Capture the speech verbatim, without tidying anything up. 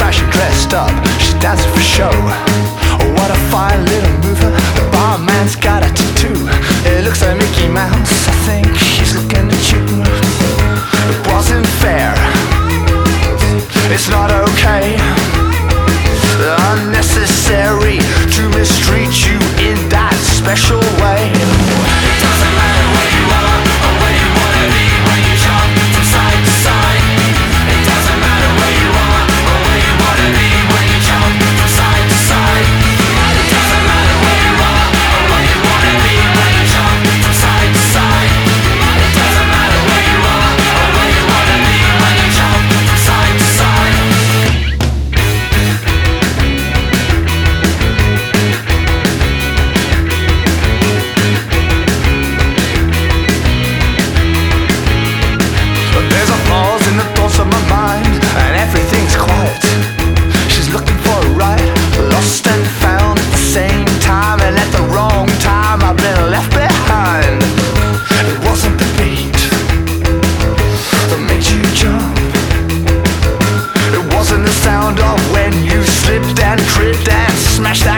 fashion dressed up, she's dancing for show. Oh, what a fine little mover. The barman's got a tattoo. It looks like Mickey Mouse. I think she's looking at you. It wasn't fair. It's not okay. Unnecessary to mistreat you in that special way. It doesn't matter where you are or where you wanna be when you jump from side to side. It doesn't matter where you are or where you wanna be when you jump from side to side. It doesn't matter where you are or where you wanna be when you jump from side to side. It doesn't matter where you are or where you wanna be when you jump from side to side. There's a pause in the thoughts of my mind, and everything's quiet. She's looking for a ride, lost and found at the same time, and at the wrong time I've been left behind. It wasn't the beat that made you jump. It wasn't the sound of when you slipped and tripped and smashed that